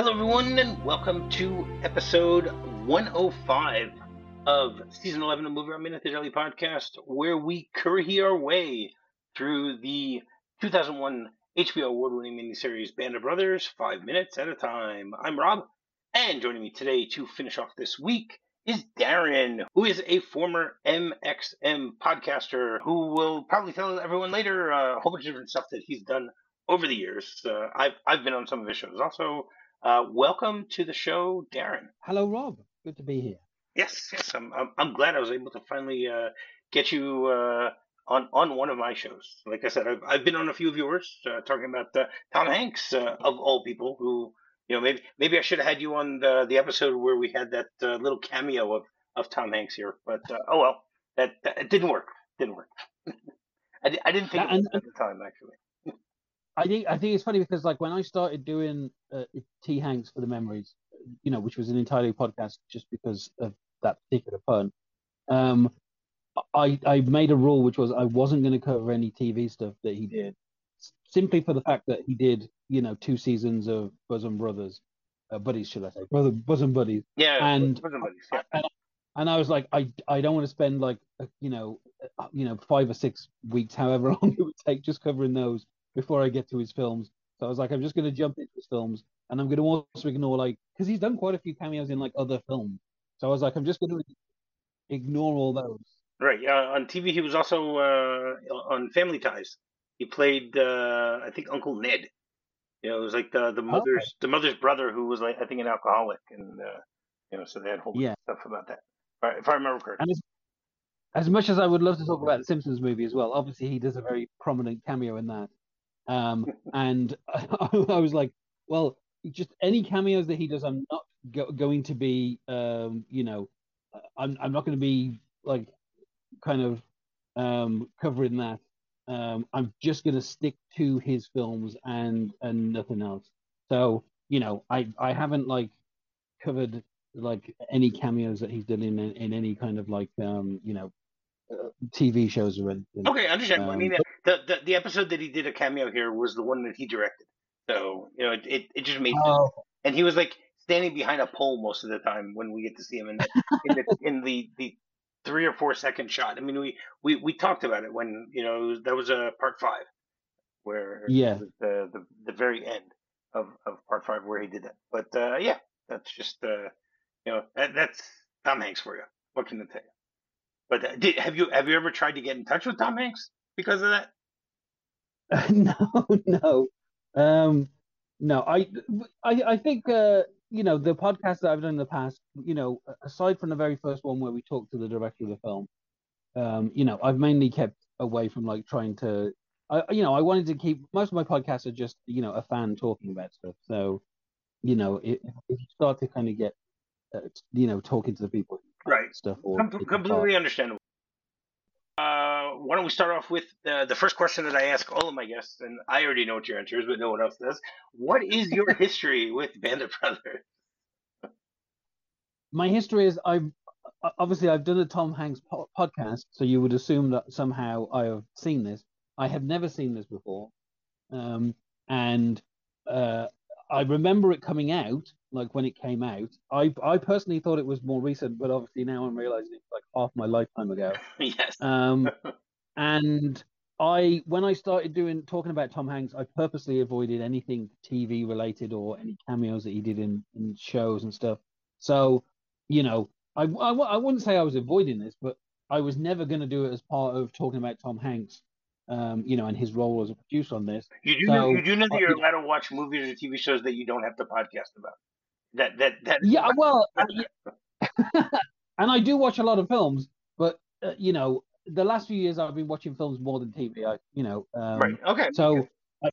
Hello, everyone, and welcome to episode 105 of season 11 of Movie Around Minute, the Daily Podcast, where we curry our way through the 2001 HBO award-winning miniseries Band of Brothers, 5 minutes at a time. I'm Rob, and joining me today to finish off this week is Darren, who is a former MXM podcaster who will probably tell everyone later a whole bunch of different stuff that he's done over the years. I've been on some of his shows also. Welcome to the show, Darren. Hello, Rob. Good to be here. Yes. I'm glad I was able to finally get you on one of my shows. Like I said, I've been on a few of yours talking about Tom Hanks of all people. Who maybe I should have had you on the episode where we had that little cameo of Tom Hanks here. But oh well, that it didn't work. Didn't work. I didn't think That, about and, it at the time actually. I think it's funny because like when I started doing T Hanks for the Memories, which was an entirely podcast just because of that particular pun. Um, I made a rule which was I wasn't going to cover any TV stuff that he did, simply for the fact that he did 2 seasons of Bosom Brothers, buddies, should I say, bosom buddies, Yeah, and bosom buddies. Yeah. and I was like, I don't want to spend like 5 or 6 weeks, however long it would take, just covering those before I get to his films. So I was like, I'm just going to jump into his films, and I'm going to also ignore like because he's done quite a few cameos in like other films. So I was like, I'm just going to ignore all those. Right. On TV, he was also on Family Ties. He played, I think, Uncle Ned. It was like the Okay. mother's brother who was like I think an alcoholic, and so they had a whole bunch Yeah, of stuff about that. If I remember correctly. and as much as I would love to talk about the Simpsons movie as well, obviously he does a very prominent cameo in that. And I was like, well, just any cameos that he does, I'm not going to be, I'm not going to be like kind of covering that. I'm just going to stick to his films and nothing else. So I haven't like covered like any cameos that he's done in any kind of like TV shows or anything. Okay, understandable. I mean, But the episode that he did a cameo here was the one that he directed, so it just made sense. oh And he was like standing behind a pole most of the time when we get to see him in the 3 or 4 second shot. I mean, we talked about it when that was a part 5 where it yeah, was the very end of part 5 where he did that. But yeah, that's just that's Tom Hanks for you. What can I tell you? But have you ever tried to get in touch with Tom Hanks because of that? no, no, um, no. I think the podcast that I've done in the past, aside from the very first one where we talked to the director of the film, I've mainly kept away from like trying to. I wanted to keep most of my podcasts are just a fan talking about stuff. So if you start to kind of get talking to the people who Right. and stuff or taking part. Completely understandable. Why don't we start off with the first question that I ask all of my guests, and I already know what your answer is, but no one else does. What is your history with Band of Brothers? My history is I've done a Tom Hanks podcast, so you would assume that somehow I have seen this. I have never seen this before, and uh, I remember it coming out, like when it came out. I personally thought it was more recent, but obviously now I'm realizing it's like half my lifetime ago. Yes. Um, and when I started talking about Tom Hanks, I purposely avoided anything TV related or any cameos that he did in shows and stuff. So, I wouldn't say I was avoiding this, but I was never going to do it as part of talking about Tom Hanks, and his role as a producer on this. You So, do know that you're you know, allowed to watch movies or TV shows that you don't have to podcast about. That is yeah, well, and I do watch a lot of films, but the last few years I've been watching films more than TV. right. Okay. Okay. So I,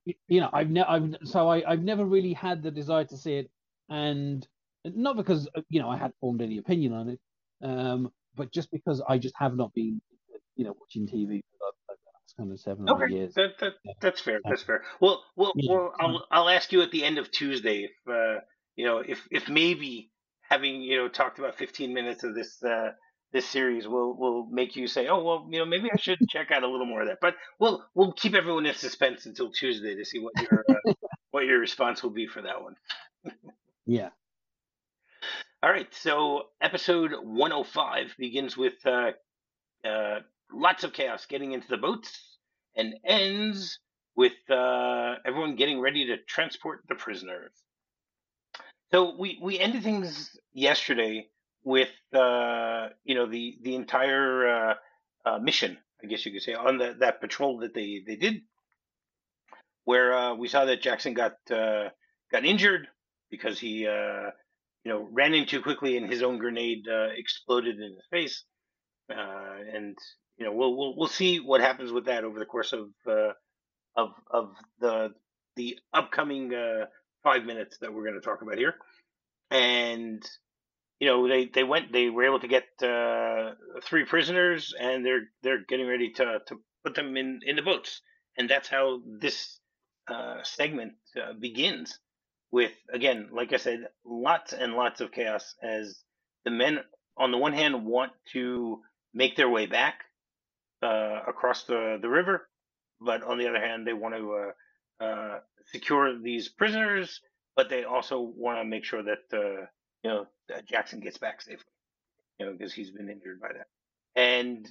I've never really had the desire to see it, and not because I had formed any opinion on it, but just because I just have not been watching TV for the last kind of 7 or 8 years. That's fair. So, That's fair. Well, so I'll ask you at the end of Tuesday if if maybe having talked about 15 minutes of this series will make you say, oh well, maybe I should check out a little more of that. But we'll keep everyone in suspense until Tuesday to see what your response will be for that one. Yeah. All right, so episode 105 begins with uh, lots of chaos getting into the boats and ends with everyone getting ready to transport the prisoners. So we ended things yesterday with the entire mission, I guess you could say, on that patrol that they did, where we saw that Jackson got injured because he ran in too quickly and his own grenade exploded in his face. And we'll see what happens with that over the course of the upcoming 5 minutes that we're going to talk about here. And they were able to get three prisoners, and they're getting ready to put them in the boats, and that's how this segment begins with, again, like I said, lots and lots of chaos as the men on the one hand want to make their way back across the river, but on the other hand they want to secure these prisoners, but they also want to make sure that that Jackson gets back safely, because he's been injured by that. And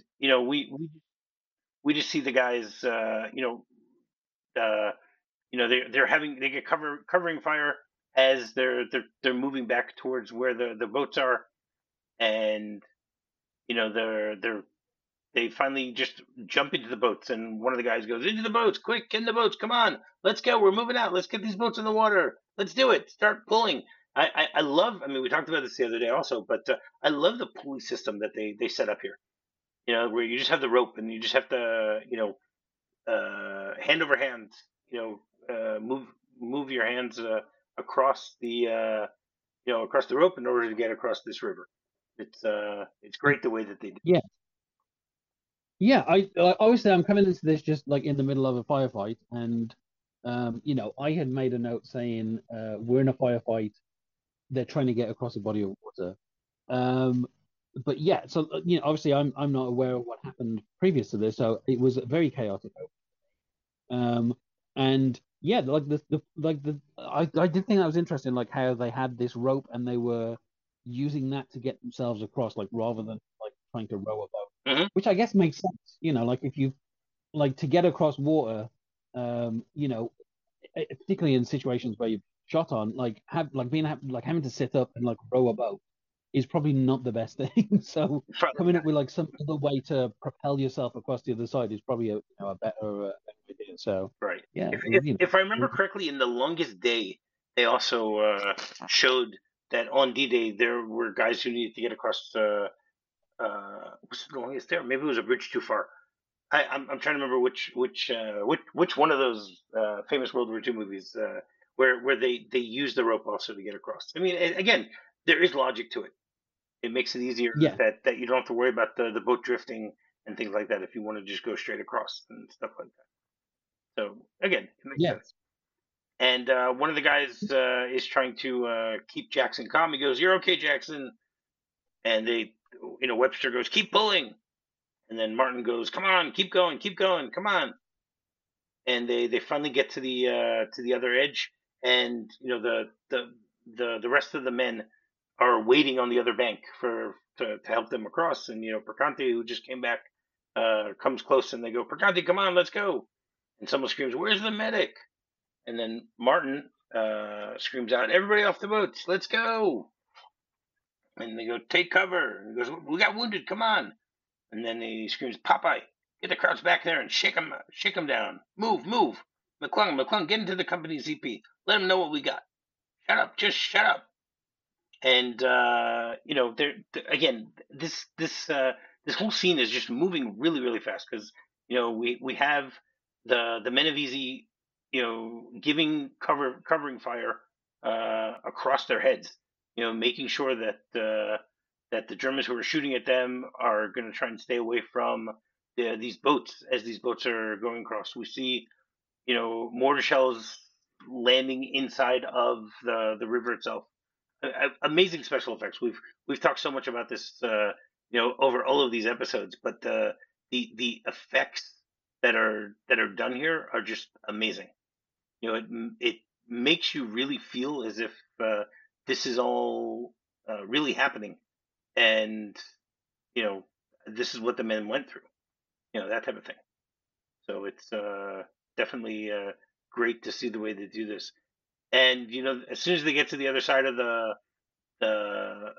we just see the guys, they get covering fire as they're moving back towards where the boats are, and they finally just jump into the boats, and one of the guys goes, into the boats, quick, get in the boats, come on, let's go, we're moving out, let's get these boats in the water, let's do it, start pulling. I love, I mean, we talked about this the other day also, but I love the pulley system that they set up here, where you just have the rope and you just have to, hand over hand, move your hands across across the rope in order to get across this river. It's great the way that they do. Yeah. Yeah, obviously I'm coming into this just like in the middle of a firefight, and I had made a note saying we're in a firefight. They're trying to get across a body of water. Um, but yeah, so obviously I'm not aware of what happened previous to this, so it was very chaotic. And yeah, I did think that was interesting, like how they had this rope and they were using that to get themselves across, like rather than like trying to row a boat, Hmm. which I guess makes sense. Like if you like to get across water, um, you know, particularly in situations where you're shot on, like like having to sit up and like row a boat is probably not the best thing. So Probably coming not. up with like some other way to propel yourself across the other side is probably a better idea. So Right. yeah, If I remember correctly, in The Longest Day, they also showed that on D-Day there were guys who needed to get across. Was it The Longest Day? Or maybe it was A Bridge Too Far. I'm trying to remember which one of those famous World War II movies where they use the rope also to get across. I mean, again, there is logic to it. It makes it easier yeah, that you don't have to worry about the boat drifting and things like that if you want to just go straight across and stuff like that. So again, it makes yeah, sense. And one of the guys is trying to keep Jackson calm. He goes, "You're okay, Jackson." And Webster goes, "Keep pulling." And then Martin goes, "Come on, keep going, come on." And they finally get to the other edge, and the rest of the men are waiting on the other bank to help them across. And Percante, who just came back, comes close, and they go, "Percante, come on, let's go." And someone screams, "Where's the medic?" And then Martin screams out, "Everybody off the boats, let's go!" And they go, "Take cover." And he goes, "We got wounded, come on!" And then he screams, "Popeye, get the crowds back there and shake them down. Move, move. McClung, get into the company ZP. Let them know what we got. Shut up, just shut up." And again, this whole scene is just moving really, really fast because we have the men of Easy, giving covering fire across their heads, making sure that the Germans who are shooting at them are going to try and stay away from these boats as these boats are going across. We see mortar shells landing inside of the river itself. Amazing special effects. We've talked so much about this, over all of these episodes, but the effects that are done here are just amazing. It makes you really feel as if this is all really happening, and this is what the men went through, that type of thing. So it's definitely great to see the way they do this. And as soon as they get to the other side of the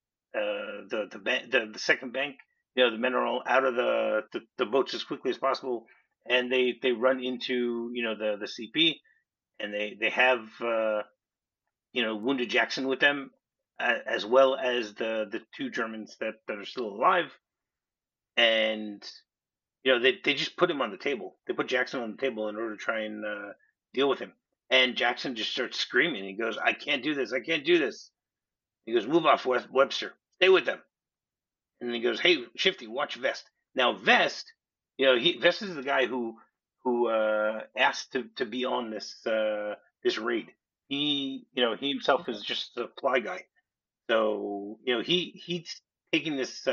the second bank, the men are all out of the boats as quickly as possible, and they run into the CP, and they have wounded Jackson with them, as well as the two Germans that are still alive, and they just put him on the table. They put Jackson on the table in order to try and deal with him. And Jackson just starts screaming. He goes, "I can't do this! I can't do this!" He goes, "Move off, Webster. Stay with them." And then he goes, "Hey, Shifty, watch Vest." Now Vest, Vest is the guy who asked to be on this raid. He himself is just a fly guy. So he's taking this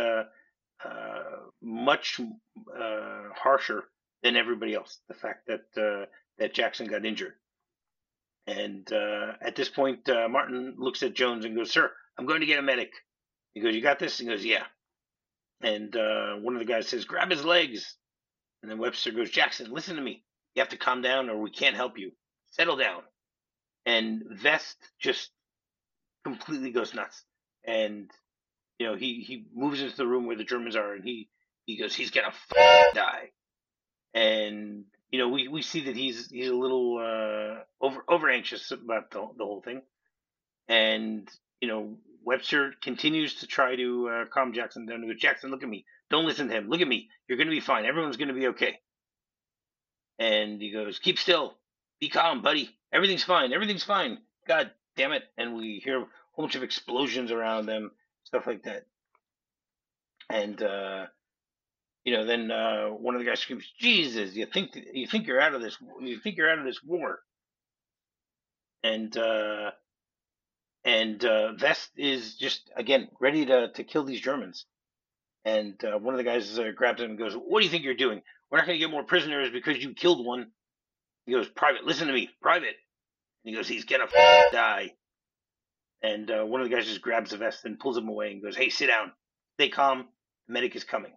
much harsher than everybody else. The fact that Jackson got injured, and at this point, Martin looks at Jones and goes, "Sir, I'm going to get a medic." He goes, "You got this?" He goes, "Yeah." And one of the guys says, "Grab his legs." And then Webster goes, "Jackson, listen to me. You have to calm down, or we can't help you. Settle down." And Vest just completely goes nuts, and he moves into the room where the Germans are, and he goes, "He's gonna die." And we see that he's a little over anxious about the whole thing, and Webster continues to try to calm Jackson down. He goes, "Jackson, look at me. Don't listen to him. Look at me. You're gonna be fine. Everyone's gonna be okay." And he goes, "Keep still. Be calm, buddy. Everything's fine. Everything's fine. God damn it!" And we hear a whole bunch of explosions around them, stuff like that. And then one of the guys screams, "Jesus! You think you're out of this? You think you're out of this war?" And Vest is just again ready to kill these Germans. And one of the guys grabs him and goes, "What do you think you're doing? We're not going to get more prisoners because you killed one." He goes, "Private, listen to me, Private." And he goes, "He's gonna die." And one of the guys just grabs the vest and pulls him away and goes, "Hey, sit down. Stay calm. The medic is coming."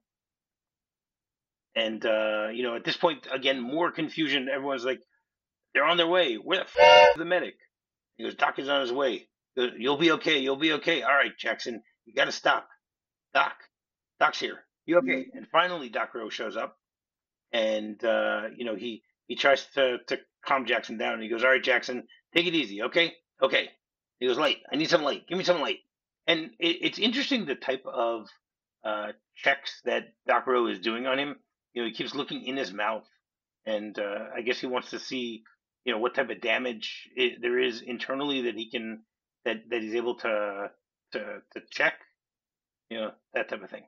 And at this point, again, more confusion. Everyone's like, "They're on their way. Where the is the medic?" He goes, "Doc is on his way." He goes, "You'll be okay. You'll be okay. All right, Jackson, you got to stop. Doc, Doc's here. You okay?" And finally, Doc Rowe shows up, and he tries to calm Jackson down. And he goes, "All right, Jackson, take it easy, okay? Okay." He goes, "Light. I need some light. Give me some light." And it's interesting the type of checks that Doc Rowe is doing on him. He keeps looking in his mouth, and I guess he wants to see what type of damage there is internally that he can that he's able to check, that type of thing.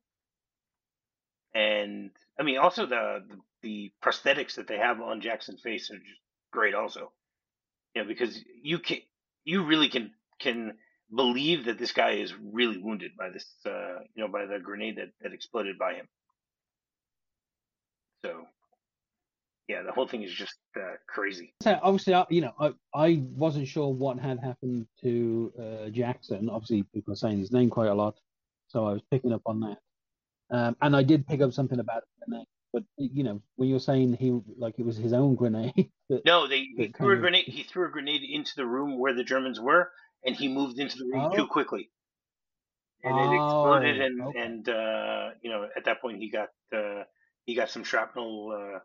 And I mean, also the prosthetics that they have on Jackson's face are just great, also. Because you really can believe that this guy is really wounded by this, by the grenade that exploded by him. So, yeah, the whole thing is just crazy. So obviously, I wasn't sure what had happened to Jackson. Obviously, people are saying his name quite a lot, so I was picking up on that. And I did pick up something about it, but when you're saying it was his own grenade. No, he threw a grenade. He threw a grenade into the room where the Germans were, and he moved into the room too quickly, and it exploded. And okay. and at that point he got some shrapnel,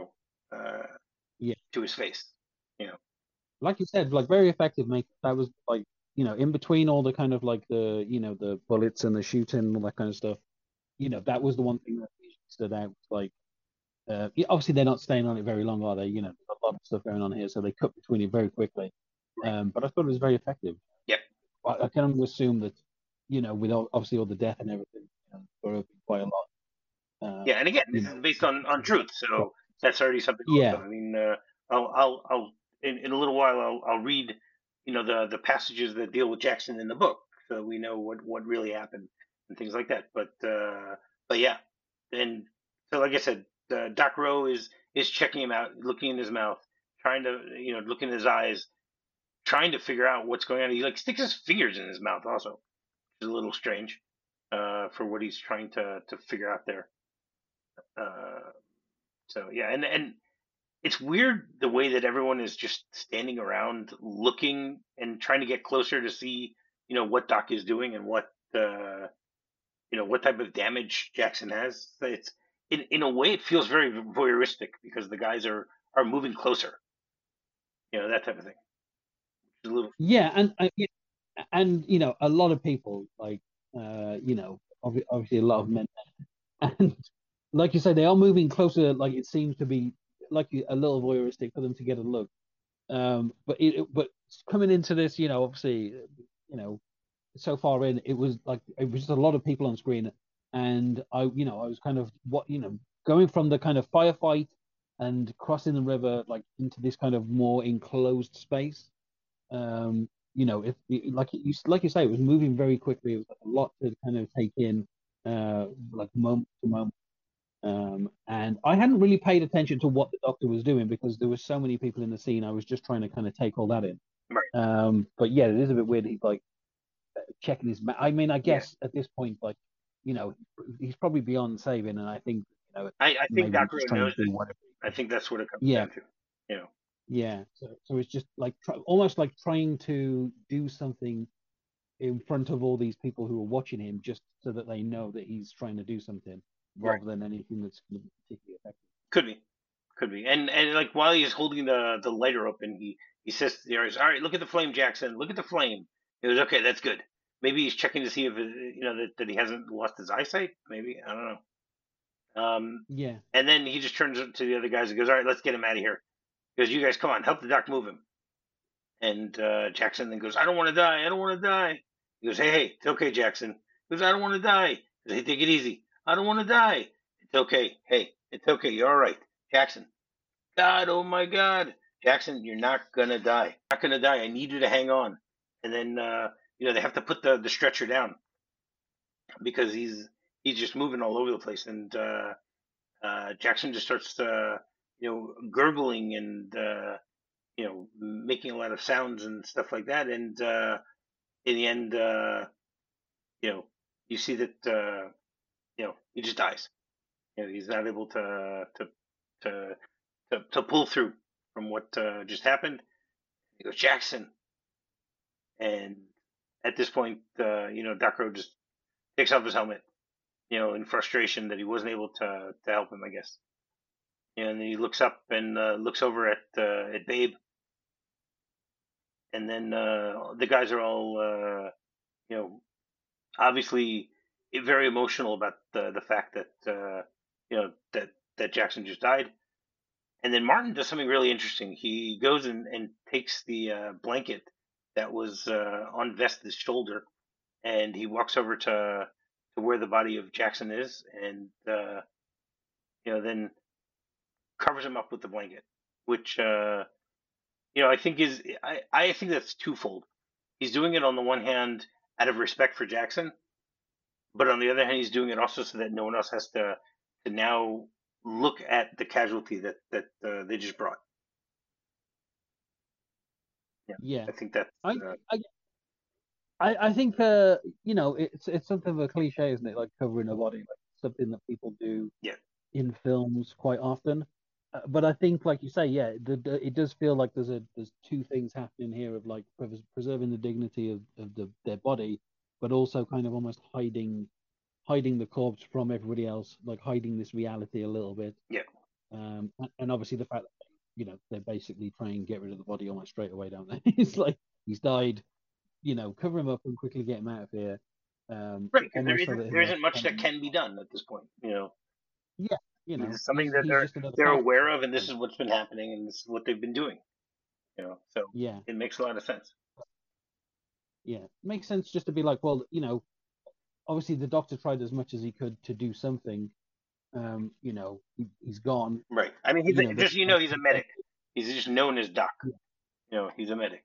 to his face. Like you said, very effective. That was in between all the kind of the bullets and the shooting and all that kind of stuff. That was the one thing that stood out. Obviously they're not staying on it very long, are they? There's a lot of stuff going on here, so they cut between it very quickly. But I thought it was very effective. Yep. I can only assume that, with obviously all the death and everything, quite a lot. Yeah, and again, this is based on truth, so that's already something. Yeah. Also. I mean, I'll in a little while I'll read, the passages that deal with Jackson in the book, so we know what really happened and things like that. But yeah, and so like I said, Doc Rowe is checking him out, looking in his mouth, trying to look in his eyes, trying to figure out what's going on. He like sticks his fingers in his mouth also, which is a little strange for what he's trying to figure out there. Uh, so yeah, and it's weird the way that everyone is just standing around looking and trying to get closer to see, what Doc is doing and what type of damage Jackson has. It's in a way it feels very voyeuristic because the guys are moving closer, that type of thing. It's a little Yeah, and a lot of people like obviously a lot of men, and like you say, they are moving closer. Like it seems to be like a little voyeuristic for them to get a look. But coming into this, obviously, so far in, it was just a lot of people on screen, and I was kind of going from the kind of firefight and crossing the river like into this kind of more enclosed space. Like you say, it was moving very quickly. It was like a lot to kind of take in, like moment to moment. And I hadn't really paid attention to what the doctor was doing because there were so many people in the scene. I was just trying to kind of take all that in. right. But yeah, it is a bit weird. He's like checking his. I mean, I Yeah, guess at this point, like he's probably beyond saving, and I think I think maybe he's Doctor just Who trying to knows do this. whatever. I think that's what it comes Yeah, down to. You know, yeah. So it's just like almost like trying to do something in front of all these people who are watching him, just so that they know that he's trying to do something, right? rather than anything that's going to be particularly effective. Could be, and like while he's holding the lighter open, he says to the artist, "All right, look at the flame, Jackson. Look at the flame." He goes, "Okay, that's good." Maybe he's checking to see if that he hasn't lost his eyesight. Maybe I don't know. Yeah, And then he just turns to the other guys and goes, "All right, let's get him out of here." He goes, "You guys, come on, help the doc move him." And Jackson then goes, "I don't want to die. I don't want to die." He goes, "Hey, it's okay, Jackson." He goes, "I don't want to die." He goes, "Hey, take it easy. I don't want to die." It's okay. Hey, it's okay. You're all right, Jackson. God, oh my God, Jackson, you're not gonna die. Not gonna die. I need you to hang on. And then they have to put the stretcher down because he's just moving all over the place. And Jackson just starts gurgling and making a lot of sounds and stuff like that. And in the end, you know, you see that he just dies. He's not able to to pull through from what just happened. He goes, Jackson, and at this point, Docro just takes off his helmet, in frustration that he wasn't able to help him, I guess. And he looks up and looks over at Babe, and then the guys are all, obviously very emotional about the fact that that Jackson just died. And then Martin does something really interesting. He goes and takes the blanket that was on Vesta's shoulder, and he walks over to where the body of Jackson is, and then covers him up with the blanket, which I think I think that's twofold. He's doing it on the one hand out of respect for Jackson, but on the other hand, he's doing it also so that no one else has to now look at the casualty that they just brought. Yeah, yeah. I think that's I I think it's something of a cliche, isn't it? Like covering a body, like something that people do yeah, in films quite often. But I think, like you say, yeah, it does feel like there's two things happening here of like preserving the dignity of their body, but also kind of almost hiding the corpse from everybody else, like hiding this reality a little bit. yeah. And obviously the fact that they basically try and get rid of the body almost straight away, don't they? It's like he's died, cover him up and quickly get him out of here. Right, because Almost so that there he'll isn't much kind that can be done at this point. yeah, It's something that he's just another they're aware casualty. of, and this is what's been happening, and this is what they've been doing. So Yeah, it makes a lot of sense. yeah, makes sense just to be like, well, obviously the doctor tried as much as he could to do something. He's gone. Right. I mean, The, just he's a medic. He's just known as Doc. He's a medic.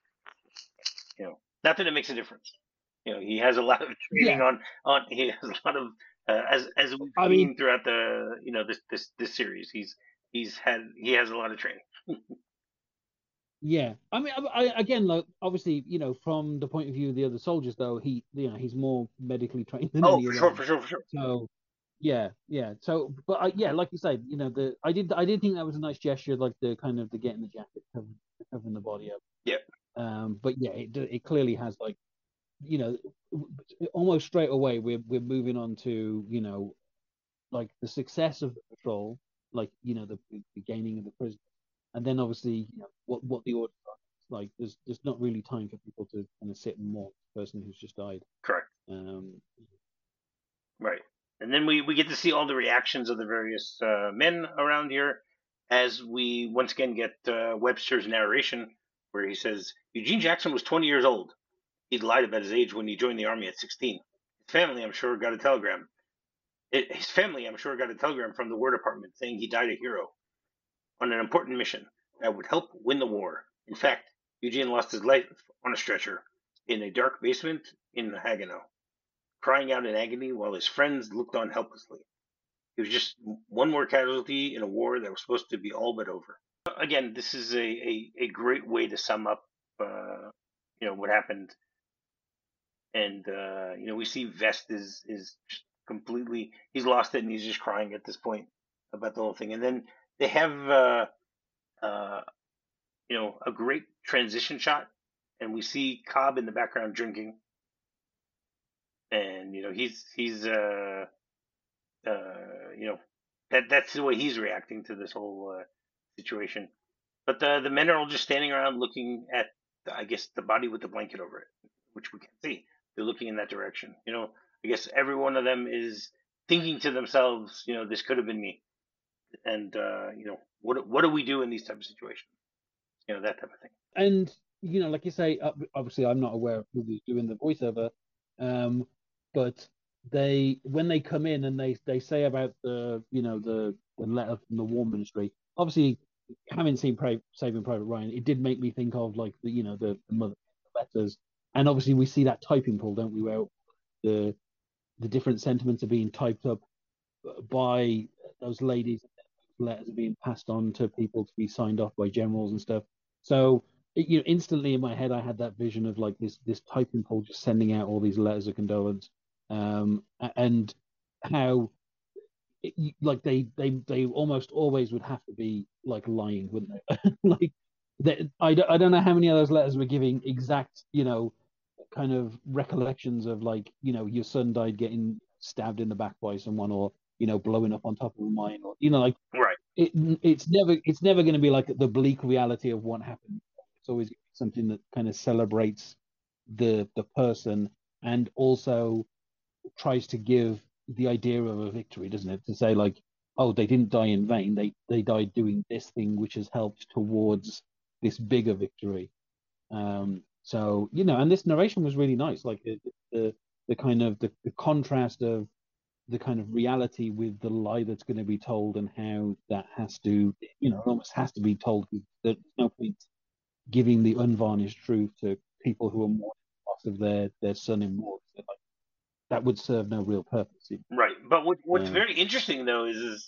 Not that it makes a difference. He has a lot of training yeah. on. He has a lot of as we've I mean, seen throughout the this series. He has a lot of training. Yeah, I mean, again, like obviously, from the point of view of the other soldiers, though, he's more medically trained than Oh, any for of sure, them. for sure, for sure. So, yeah, yeah. So, but yeah, like you said, I did think that was a nice gesture, like the kind of the getting the jacket covering the body up. Yeah, But yeah, it clearly has like, you know, almost straight away we're moving on to, like the success of the patrol, like the gaining of the prison, and then obviously what the order are. Like there's not really time for people to kind of sit and mourn the person who's just died. correct. Um, Right. And then we get to see all the reactions of the various men around here as we once again get Webster's narration where he says Eugene Jackson was 20 years old. He'd lied about his age when he joined the army at 16. His family, I'm sure, got a telegram. His family, I'm sure, got a telegram from the War Department saying he died a hero on an important mission that would help win the war. In fact, Eugene lost his life on a stretcher in a dark basement in Haguenau, crying out in agony while his friends looked on helplessly. He was just one more casualty in a war that was supposed to be all but over. Again, this is a great way to sum up, what happened. And, we see Vest is just completely, he's lost it and he's just crying at this point about the whole thing. And then they have, uh, a great transition shot and we see Cobb in the background drinking. And, that's the way he's reacting to this whole situation. But the men are all just standing around looking at, I guess, the body with the blanket over it, which we can see. They're looking in that direction. I guess every one of them is thinking to themselves, this could have been me. And, what do we do in these type of situations? That type of thing. and like you say, obviously I'm not aware of who's doing the voiceover, but when they come in and they say about the letter from the War Ministry, obviously having seen Saving Private Ryan, it did make me think of like the mother letters, and obviously we see that typing pool, don't we, where the different sentiments are being typed up by those ladies. Letters are being passed on to people to be signed off by generals and stuff. So instantly in my head, I had that vision of like this typing pool just sending out all these letters of condolence, and how like they almost always would have to be like lying, wouldn't they? Like I don't know how many of those letters were giving exact kind of recollections of like your son died getting stabbed in the back by someone, or blowing up on top of a mine, or like Right. it's never going to be like the bleak reality of what happened. It's always something that kind of celebrates the person, and also tries to give the idea of a victory, doesn't it? To say like, oh, they didn't die in vain. They died doing this thing, which has helped towards this bigger victory. So and this narration was really nice. Like the kind of the contrast of the kind of reality with the lie that's going to be told, and how that has to, it almost has to be told. There's no point giving the unvarnished truth to people who are mourning the loss of their son in war. So, like, that would serve no real purpose. Right. But what's Uh, very interesting though is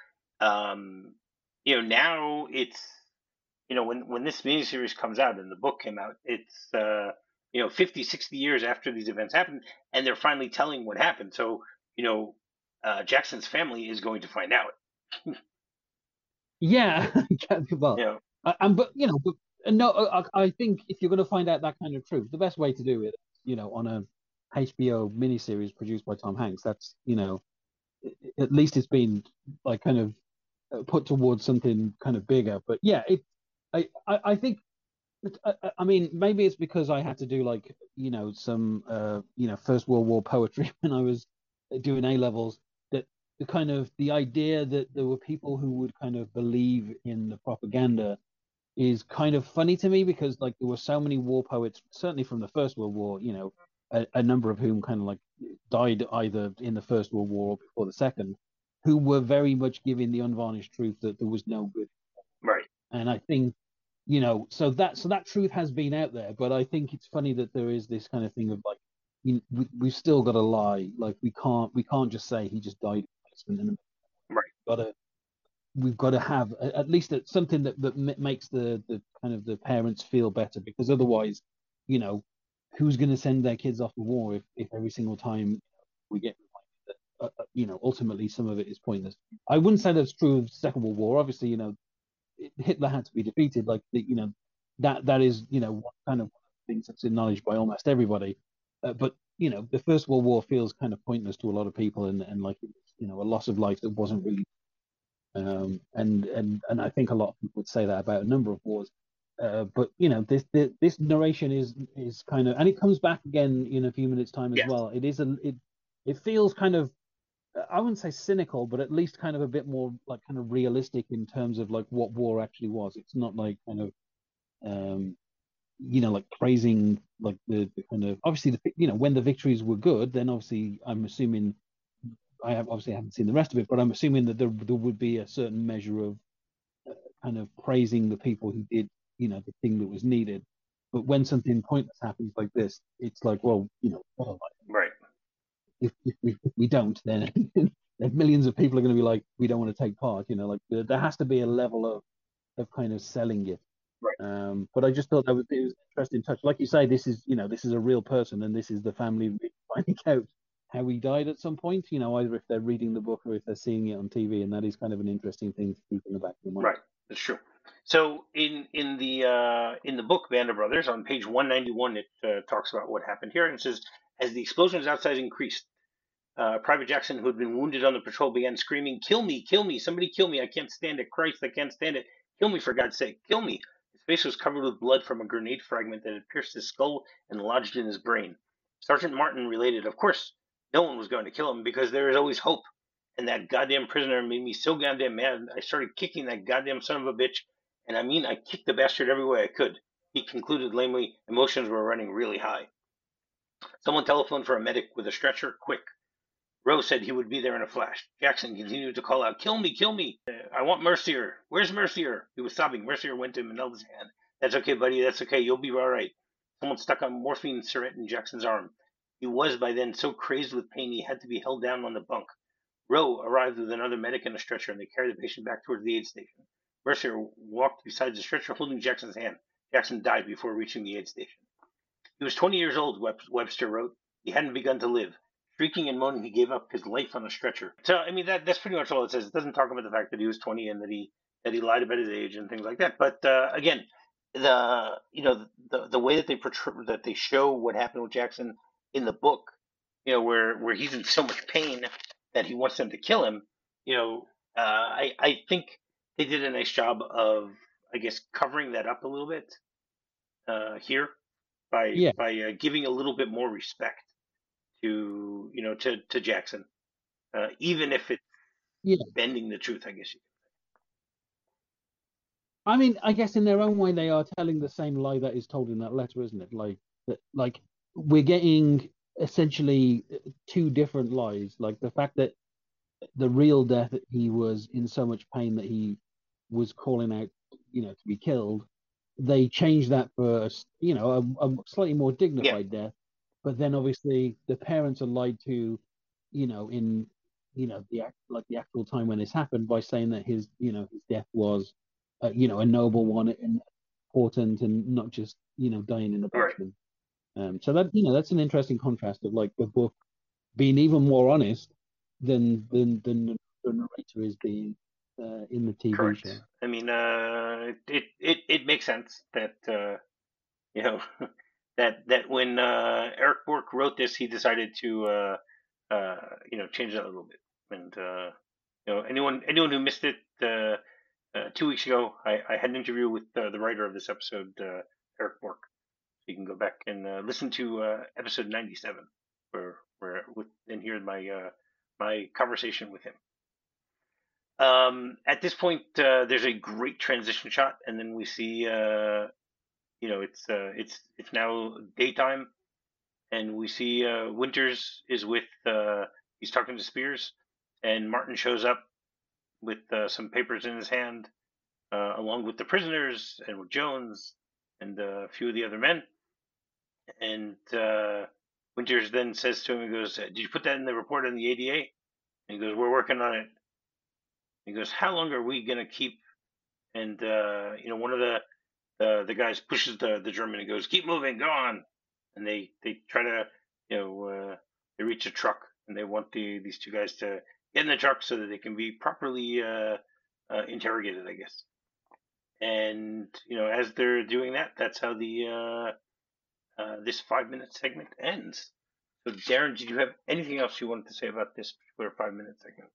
um, now it's when this miniseries comes out and the book came out, it's 50, 60 years after these events happened, and they're finally telling what happened. So Jackson's family is going to find out. yeah, well, You know, and but no, I think if you're going to find out that kind of truth, the best way to do it, on a HBO miniseries produced by Tom Hanks, that's at least it's been like kind of put towards something kind of bigger. But yeah, I think, I mean, maybe it's because I had to do like some First World War poetry when I was doing A levels, that the kind of the idea that there were people who would kind of believe in the propaganda is kind of funny to me, because like there were so many war poets, certainly from the First World War, a number of whom kind of like died either in the First World War or before the Second, who were very much giving the unvarnished truth that there was no good. right. And I think, so that truth has been out there, but I think it's funny that there is this kind of thing of like, we've still got to lie. Like we can't just say he just died in the basement, and Right. got to we've got to have at least something that makes the kind of the parents feel better, because otherwise, you know, who's going to send their kids off to war if every single time we get reminded that, ultimately some of it is pointless. I wouldn't say that's true of the Second World War. Obviously, Hitler had to be defeated. Like that is kind of things that's acknowledged by almost everybody. But the First World War feels kind of pointless to a lot of people, and like a loss of life that wasn't really. And I think a lot of people would say that about a number of wars. But this narration is kind of, and it comes back again in a few minutes' time as Yes. well. It feels kind of, I wouldn't say cynical, but at least kind of a bit more like kind of realistic in terms of like what war actually was. It's not like kind of like praising like the kind of, obviously when the victories were good, then obviously I'm assuming, obviously haven't seen the rest of it, but I'm assuming that there would be a certain measure of kind of praising the people who did the thing that was needed. But when something pointless happens like this, it's like, well, Right. If we don't, then millions of people are going to be like, we don't want to take part. Like there has to be a level of kind of selling it. Right. But I just thought it was an interesting touch. Like you say, this is a real person, and this is the family finding out how he died at some point. Either if they're reading the book or if they're seeing it on TV, and that is kind of an interesting thing to keep in the back of your mind. Right. That's true. So in the book Band of Brothers, on page 191, it talks about what happened here, and it says, as the explosions outside increased, Private Jackson, who had been wounded on the patrol, began screaming, "Kill me! Kill me! Somebody kill me! I can't stand it! Christ, I can't stand it! Kill me, for God's sake! Kill me!" His face was covered with blood from a grenade fragment that had pierced his skull and lodged in his brain. Sergeant Martin related, "Of course, no one was going to kill him because there is always hope. And that goddamn prisoner made me so goddamn mad, I started kicking that goddamn son of a bitch. And I mean, I kicked the bastard every way I could." He concluded lamely. Emotions were running really high. "Someone telephoned for a medic with a stretcher, quick." Rose said he would be there in a flash. Jackson continued to call out, "Kill me, kill me! I want Mercier. Where's Mercier?" He was sobbing. Mercier went to him and held his hand. "That's okay, buddy. That's okay. You'll be all right." Someone stuck a morphine syringe in Jackson's arm. He was by then so crazed with pain he had to be held down on the bunk. Rowe arrived with another medic and a stretcher, and they carried the patient back towards the aid station. Mercier walked beside the stretcher, holding Jackson's hand. Jackson died before reaching the aid station. He was 20 years old, Webster wrote. He hadn't begun to live. Shrieking and moaning, he gave up his life on a stretcher. So, I mean, that's pretty much all it says. It doesn't talk about the fact that he was 20 and that he lied about his age and things like that. But again, the way that they show what happened with Jackson in the book, where he's in so much pain that he wants them to kill him. I think they did a nice job of, I guess, covering that up a little bit here Yeah, by giving a little bit more respect to Jackson, even if it's yeah. bending the truth, I guess. I mean, I guess in their own way, they are telling the same lie that is told in that letter, isn't it? Like that, like we're getting essentially two different lies. Like the fact that the real death, he was in so much pain that he was calling out, to be killed. They changed that for a slightly more Yeah, dignified death. But then obviously the parents are lied to, in the actual time when this happened, by saying that his death was a noble one and important, and not just dying in a all right, basement. So that's an interesting contrast of like the book being even more honest than the narrator is being in the TV correct. show. I mean, it makes sense that you know that when Eric Bork wrote this, he decided to change that a little bit. And anyone who missed it 2 weeks ago, I had an interview with the writer of this episode, Eric Bork. So you can go back and listen to episode 97, and hear my conversation with him. At this point, there's a great transition shot, and then we see, it's now daytime, and we see Winters is with he's talking to Spears, and Martin shows up with some papers in his hand, along with the prisoners and with Jones and a few of the other men. And Winters then says to him, he goes, "Did you put that in the report on the ADA?" And he goes, "We're working on it." He goes, "How long are we going to keep?" And one of the the guys pushes the German and goes, "Keep moving, go on," and they try to they reach a truck and they want these two guys to get in the truck so that they can be properly interrogated, I guess. And as they're doing that, that's how the this 5 minute segment ends. So, Darren, did you have anything else you wanted to say about this particular 5 minute segment?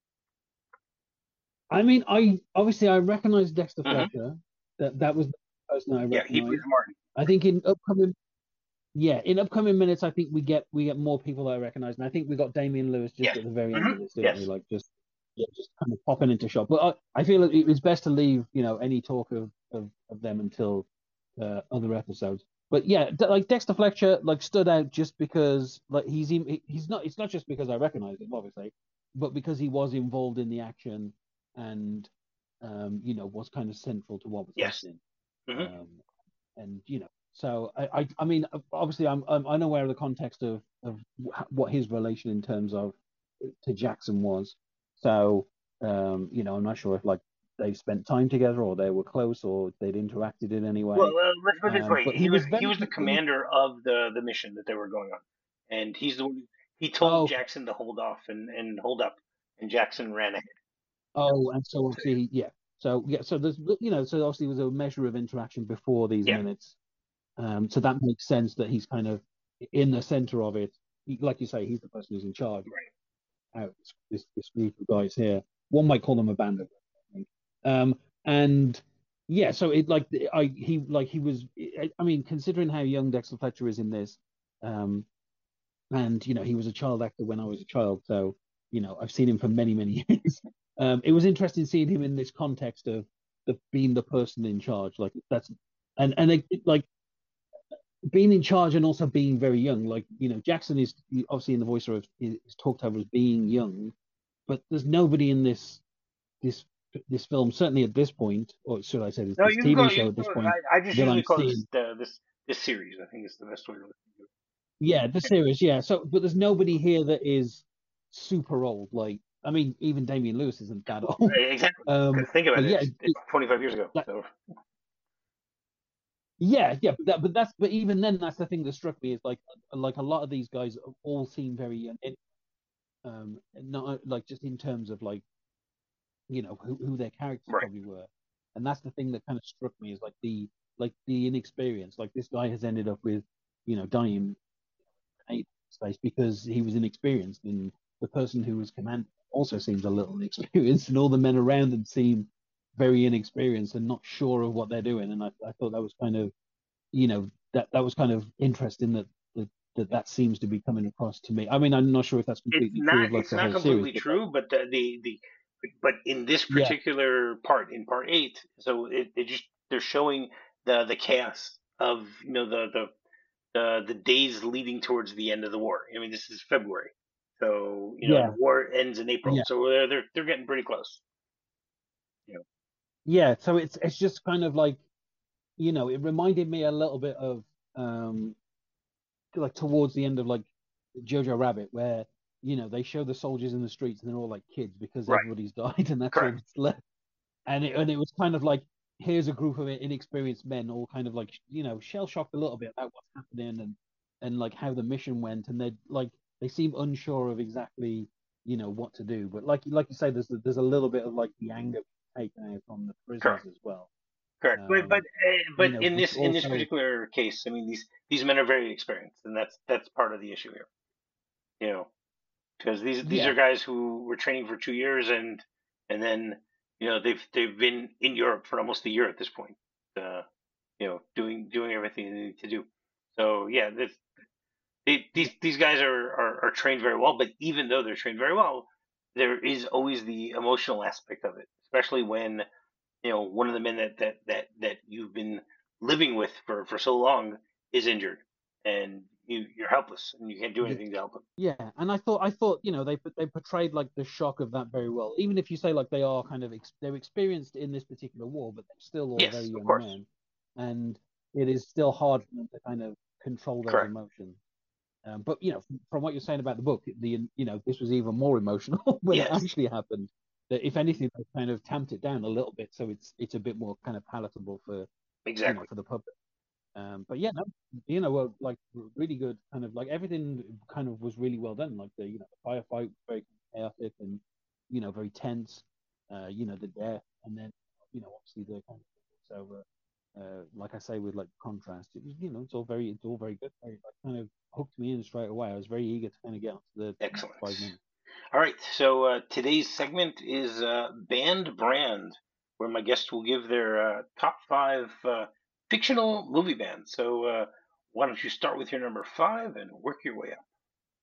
I mean, I recognize Dexter Mm-hmm. Fletcher. That was the person I Yeah, he plays recognized. Martin. I think in upcoming minutes, I think we get more people that I recognize, and I think we got Damian Lewis just Yes. at the very end Mm-hmm. of this, didn't we? Yes. Like just kind of popping into shot. But I feel it's best to leave any talk of them until other episodes. But yeah, like Dexter Fletcher like stood out just because like he's not. It's not just because I recognize him, obviously, but because he was involved in the action and was kind of central to what was Yes. happening. Mm-hmm. And so I mean, obviously I'm unaware of the context of what his relation in terms of to Jackson was. So I'm not sure if like they spent time together or they were close or they'd interacted in any Well, way. let's put it this way: But he was he very was the commander of the mission that they were going on, and he's the one. He told oh Jackson to hold off and hold up, and Jackson ran ahead. and so obviously so there's so obviously there was a measure of interaction before these Yeah. minutes. So that makes sense that he's kind of in the center of it. Like you say, he's the person who's in charge. Right. Out of this group of guys here. One might call them a band of, I think. And yeah, so it like he was. I mean, considering how young Dexter Fletcher is in this, and he was a child actor when I was a child, so I've seen him for many many years. It was interesting seeing him in this context of being the person in charge. Like that's and like being in charge and also being very young. Like Jackson is obviously in the voiceover is talked over as being young, but there's nobody in this this film, certainly at this point, or should I say No, this you can go. TV You show can at this go. point I just that usually I'm call seeing. this series. I think it's the best way to do it. Yeah, the series. Yeah. So, but there's nobody here that is super old. Like, I mean, even Damian Lewis isn't that old. Exactly. Because think about But it. yeah, It's 25 years ago. like, So yeah. But even then, that's the thing that struck me is like a lot of these guys all seem very young. Not like just in terms of like who their characters right. probably were, and that's the thing that kind of struck me is like the inexperience. Like this guy has ended up with dying in space because he was inexperienced, and the person who was commanding also seems a little inexperienced, and all the men around him seem very inexperienced and not sure of what they're doing. And I thought that was kind of that was kind of interesting that seems to be coming across to me. I mean, I'm not sure if that's completely true of like It's the not whole series, completely but like, true, but but in this yeah, particular part, in part eight, so it just they're showing the chaos of the days leading towards the end of the war. I mean, this is February, so yeah, the war ends in April, yeah, so they're getting pretty close. You know, yeah. So it's just kind of like it reminded me a little bit of like towards the end of like Jojo Rabbit, where they show the soldiers in the streets and they're all like kids because right? everybody's died and that's all Correct. that's left. And it was kind of like here's a group of inexperienced men all kind of like shell shocked a little bit about what's happening and like how the mission went, and they seem unsure of exactly what to do. But like you say, there's a little bit of like the anger taken out on the prisoners Correct. as well. Correct. But in Which this also particular case, I mean, these men are very experienced, and that's part of the issue here. You know, because these are yeah guys who were training for 2 years, and then they've been in Europe for almost a year at this point. Doing everything they need to do. So yeah, these guys are trained very well. But even though they're trained very well, there is always the emotional aspect of it, especially when one of the men that you've been living with for so long is injured, and you're helpless and you can't do yeah anything to help him. Yeah, and I thought they portrayed like the shock of that very well. Even if you say like they are kind of they're experienced in this particular war, but they're still all very Yes, of young course. men, and it is still hard for them to kind of control those Correct. emotions. But from what you're saying about the book, this was even more emotional when it Yes. actually happened. That if anything, they kind of tamped it down a little bit, so it's a bit more kind of palatable for Exactly. for the public. But yeah, no, like really good, kind of like everything kind of was really well done. Like the firefight was very chaotic and very tense. The death, and then obviously the kind of so like I say with like contrast, it was it's all very good. Very, like, kind of hooked me in straight away. I was very eager to kind of get onto the next Excellent. 5 minutes. All right, so today's segment is Band Brand, where my guests will give their top five fictional movie bands. So why don't you start with your number five and work your way up?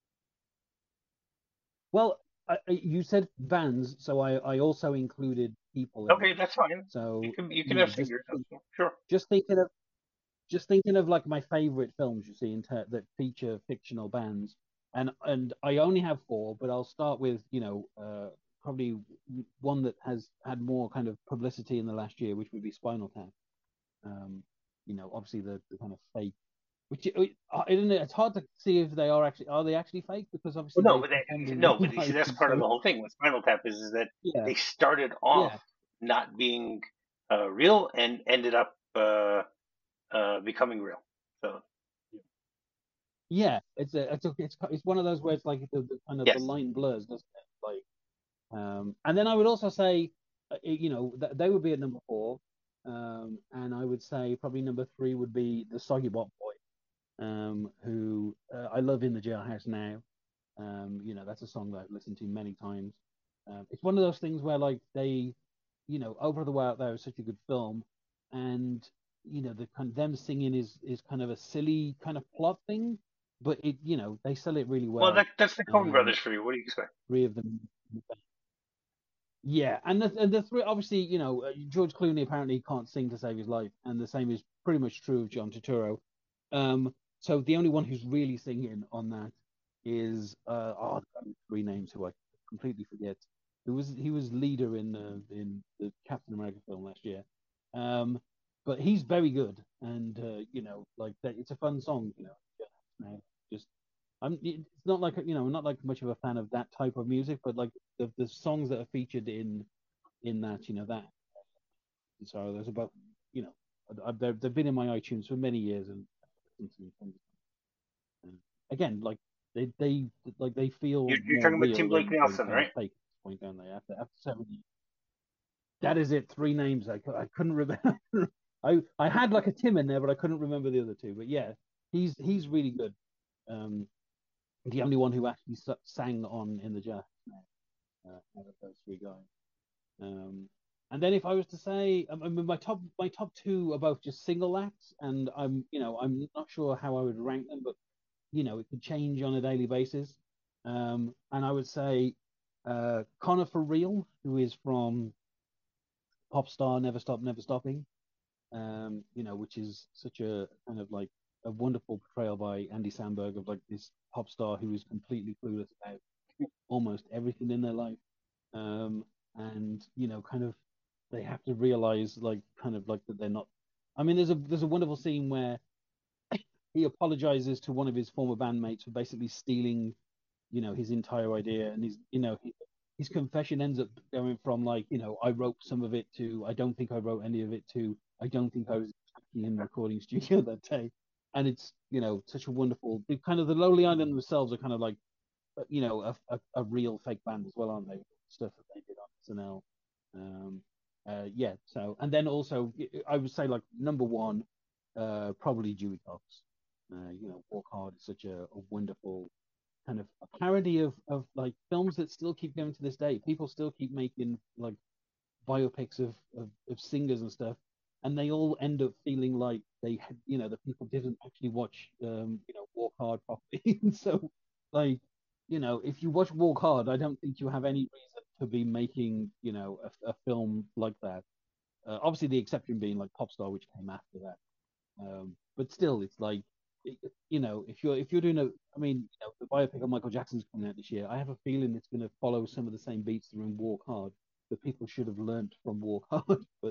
Well, you said vans, so I also included people in Okay, that. that's fine. So You can you have know, singers also. Sure. just thinking of just thinking of like my favorite films you see that feature fictional bands, and I only have four, but I'll start with probably one that has had more kind of publicity in the last year, which would be Spinal Tap. Obviously the kind of fake, which isn't it? It's hard to see if are they actually fake because Well, obviously no, they but performed in no, real but you see, life, that's and part of so the whole thing with Spinal Tap is that yeah, they started off yeah, not being real and ended up becoming real. So it's one of those where it's like the kind of the yes, line blurs, doesn't it? Like. And then I would also say, they would be at number four, and I would say probably number three would be the Soggy Bot Boy, who I love in the Jailhouse Now. That's a song that I've listened to many times. It's one of those things where like they, Over the Way Out There is such a good film, and the kind of them singing is kind of a silly kind of plot thing, but they sell it really well, well. that's the Coen Um, Brothers for you. What do you expect? three of them. Yeah, and the three obviously, George Clooney apparently can't sing to save his life, and the same is pretty much true of John Turturro. So the only one who's really singing on that is three names who I completely forget. He was leader in the Captain America film last year. Um, but he's very good, and like that, it's a fun song. Just It's not like I'm not like much of a fan of that type of music, but like the songs that are featured in that, that. So there's about, you know, they've been in my iTunes for many years, and again, like they like they feel You're more talking about Tim real Blake than Nelson, kind of right? fake at this point, don't they? After 70, that is it. Three names I couldn't remember. I had like a Tim in there, but I couldn't remember the other two. But yeah, he's really good. Um, the only one who actually sang on in the jazz out of those three guys. Um, and then if I was to say, I mean, my top two are both just single acts, and I'm not sure how I would rank them, but it could change on a daily basis. And I would say Connor for Real, who is from Pop Star Never Stop Never Stopping, which is such a kind of like a wonderful portrayal by Andy Samberg of like this pop star who is completely clueless about almost everything in their life. um, and kind of they have to realize like kind of like that they're not. I mean, there's a wonderful scene where he apologizes to one of his former bandmates for basically stealing, his entire idea, and his confession ends up going from like, I wrote some of it to I don't think I wrote any of it to I don't think I was actually in the recording studio that day, and it's such a wonderful. Kind of the Lonely Island themselves are kind of like a real fake band as well, aren't they? Stuff that they did on SNL. Yeah. So, and then also, I would say like number one, probably Dewey Cox. Walk Hard is such a wonderful kind of a parody of like films that still keep going to this day. People still keep making like biopics of singers and stuff, and they all end up feeling like they had, the people didn't actually watch, Walk Hard properly. So, like, if you watch Walk Hard, I don't think you have any reason to be making, a film like that. Obviously, the exception being like Popstar, which came after that. But still, it's like, if you're doing I mean, the biopic of Michael Jackson's coming out this year. I have a feeling it's going to follow some of the same beats that are in Walk Hard that people should have learnt from Walk Hard. But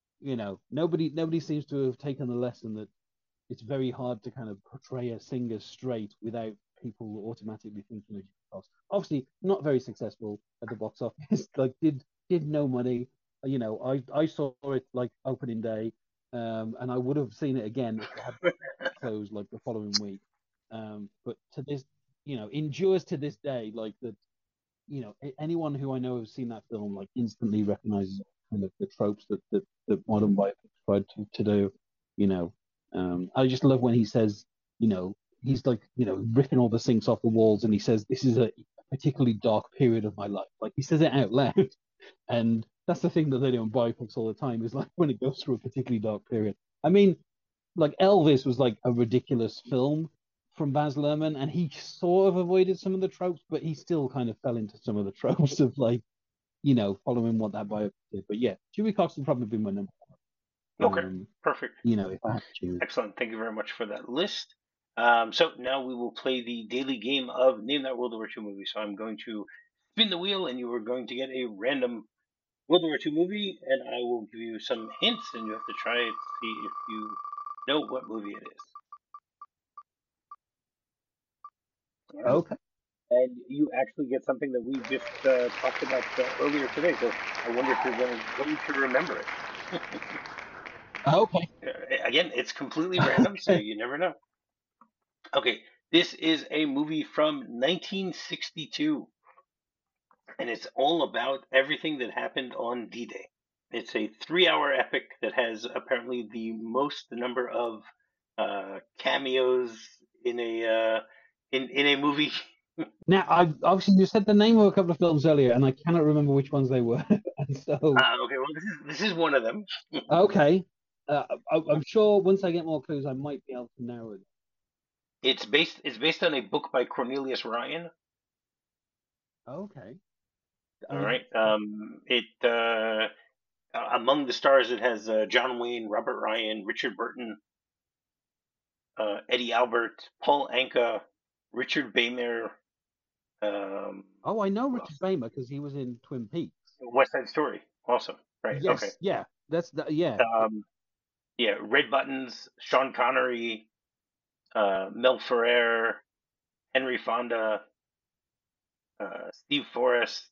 nobody seems to have taken the lesson that it's very hard to kind of portray a singer straight without people automatically thinking of Jimmy Fox. Obviously, not very successful at the box office. Like, did no money. I saw it like opening day. and I would have seen it again if it had closed like the following week. But to this, endures to this day. Like that, anyone who I know has seen that film like instantly recognizes kind of the tropes that modern biopics tried to do. You know, I just love when he says, he's like, ripping all the sinks off the walls, and he says, "This is a particularly dark period of my life." Like he says it out loud, and that's the thing that they do in biopics all the time is like when it goes through a particularly dark period. I mean, like Elvis was like a ridiculous film from Baz Luhrmann, and he sort of avoided some of the tropes, but he still kind of fell into some of the tropes of like, following what that biopic did. But yeah, Dewey Cox would probably be my number one. Okay, perfect. If I had to choose. Excellent. Thank you very much for that list. So now we will play the daily game of Name That World War II movie. So I'm going to spin the wheel, and you are going to get a random World War II movie, and I will give you some hints, and you have to try it to see if you know what movie it is. All right. Okay. And you actually get something that we just talked about earlier today. So I wonder if you're going to remember it. Okay. Again, it's completely random, so you never know. Okay, this is a movie from 1962, and it's all about everything that happened on D-Day. It's a 3-hour epic that has apparently the most number of cameos in a movie. Now, I obviously you said the name of a couple of films earlier, and I cannot remember which ones they were. And so, Okay, well, this is one of them. okay, I'm sure once I get more clues, I might be able to narrow it. It's based on a book by Cornelius Ryan. Okay. All right. It among the stars it has John Wayne, Robert Ryan, Richard Burton, Eddie Albert, Paul Anka, Richard Beymer. Oh, I know Who Richard else? Beymer because he was in Twin Peaks. West Side Story. Awesome. Right. Okay. Yes, yeah, that's that. Yeah. Um, yeah. Red Buttons, Sean Connery, Mel Ferrer, Henry Fonda, Steve Forrest.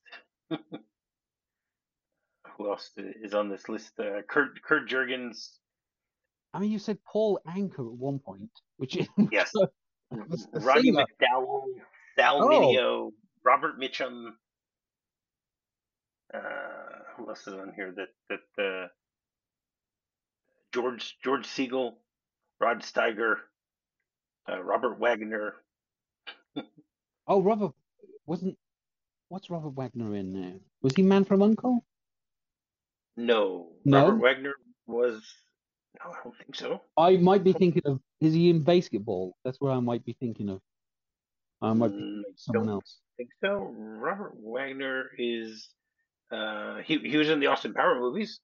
Who else is on this list? Kurt Jurgens. I mean, you said Paul Anka at one point, which is Yes. a Roddy singer. McDowell, Sal Oh, Mineo, Robert Mitchum. Who else is on here? That George Siegel, Rod Steiger, Robert Wagner. oh, Robert wasn't. What's Robert Wagner in now? Was he Man from Uncle? No, Robert No, Wagner was. No, I don't think so. I might be thinking of. Is he in Basketball? That's where I might be thinking of. I might be thinking of someone Don't else. think so. Robert Wagner is. He was in the Austin Power movies.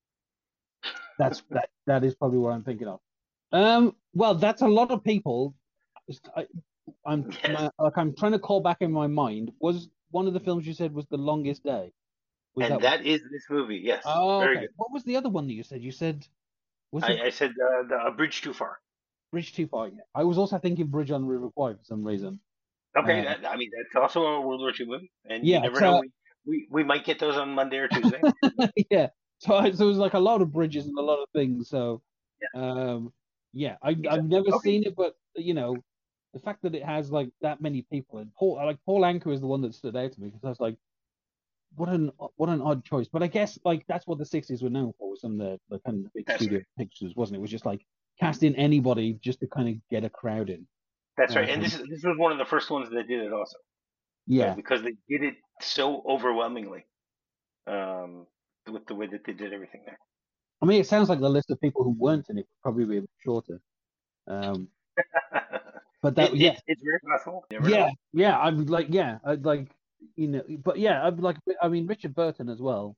That is probably what I'm thinking of. Well, that's a lot of people. I, Yes, I'm trying to call back in my mind. Was one of the films you said was The Longest Day? Was and that one? that is this movie. Yes, Oh, very okay. good. What was the other one that you said? You said was it I said the A Bridge Too Far. Bridge Too Far? Yeah. I was also thinking Bridge on the River Kwai for some reason. Okay, Uh, I mean that's also a World War II movie, and you yeah. never know. So We might get those on Monday or Tuesday. yeah. So it was like a lot of bridges and a lot of things. So Yeah, yeah, I've exactly. never Okay. seen it, but the fact that it has like that many people and Paul Anka is the one that stood out to me because I was like, what an odd choice. But I guess like that's what the '60s were known for, was some of the kind of big That's studio right. pictures, wasn't it? It was just like casting anybody just to kind of get a crowd in. That's right. And Um, this was one of the first ones that did it also, yeah, because they did it so overwhelmingly, um, with the way that they did everything there. I mean, it sounds like the list of people who weren't in it would probably be a bit shorter. Um, but that, yeah, It's very possible. You never yeah, know. yeah. I'd like, but yeah, I'd like. I mean, Richard Burton as well.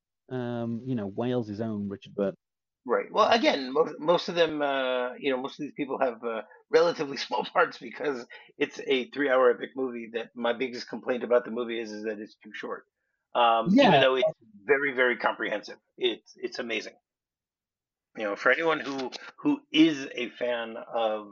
Wales' own Richard Burton. Right. Well, again, most of them, most of these people have relatively small parts because it's a 3-hour epic movie. That my biggest complaint about the movie is that it's too short. Even Yeah, though it's very, very comprehensive, it's amazing. For anyone who is a fan of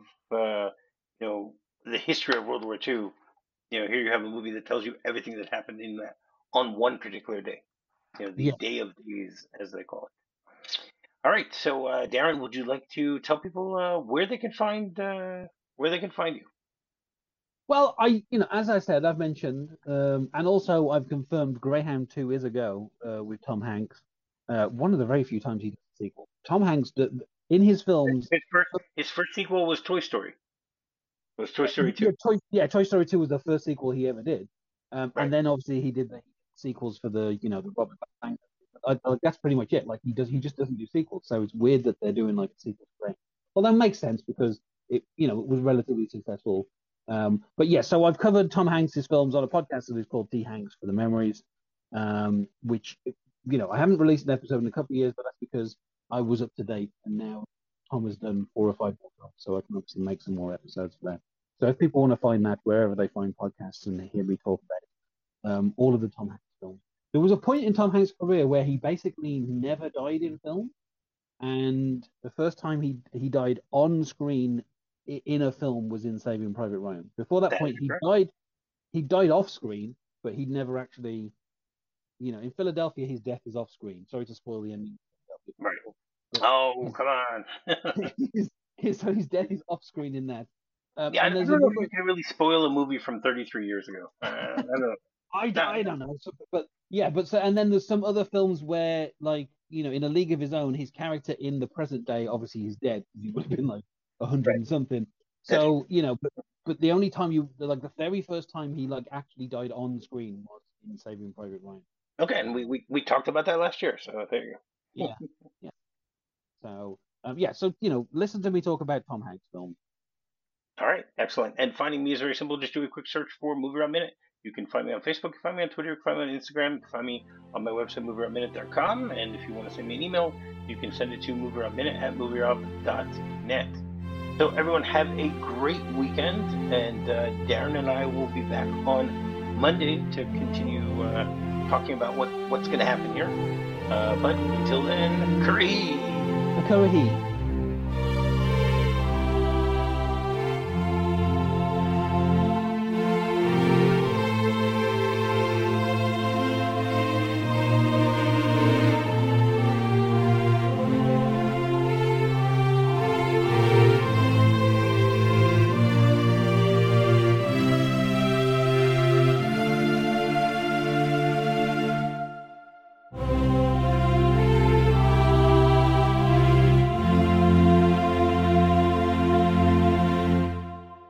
the history of World War II, here you have a movie that tells you everything that happened in that on one particular day. The yeah. day of days, as they call it. All right. So, Darren, would you like to tell people where they can find you? Well, as I said, I've mentioned, and also I've confirmed Greyhound 2 is a go with Tom Hanks. One of the very few times he does a sequel. Tom Hanks, in his films, His first sequel was Toy Story. It was Toy Story 2. Toy Story 2 was the first sequel he ever did. Right. And then obviously he did the sequels for the Robert Banks. That's pretty much it. Like he just doesn't do sequels. So it's weird that they're doing like a sequel to Greyhound. Well, that makes sense because it was relatively successful. But yeah, so I've covered Tom Hanks's films on a podcast that is called T Hanks for the Memories, which I haven't released an episode in a couple of years, but that's because I was up to date, and now Tom has done 4 or 5 more films, so I can obviously make some more episodes for that. So if people want to find that wherever they find podcasts and hear me talk about it, all of the Tom Hanks films. There was a point in Tom Hanks' career where he basically never died in film, and the first time he died on screen in a film was in Saving Private Ryan. Before that That is point, he correct. died off screen, but he'd never actually, in Philadelphia, his death is off screen. Sorry to spoil the ending. Right. But Oh, come on. so his death is off screen in that. Yeah, I And there's a don't know if number. you can really spoil a movie from 33 years ago. I don't know. Nah, I don't know, but yeah, and then there's some other films where, like, in A League of His Own, his character in the present day, obviously he's dead. He would have been like 100 right. and something. That's So but the only time the very first time he like actually died on screen was in Saving Private Ryan. okay. And we talked about that last year. So there you go. Yeah, yeah. So so listen to me talk about Tom Hanks films. All right, excellent. And finding me is very simple. Just do a quick search for Movie Route Minute. You can find me on Facebook, you can find me on Twitter, you can find me on Instagram, you can find me on my website, movierouteminute.com. And if you want to send me an email, you can send it to movierouteminute@movieroute.net. So everyone have a great weekend, and Darren and I will be back on Monday to continue talking about what's going to happen here. But until then, curry! The Curry.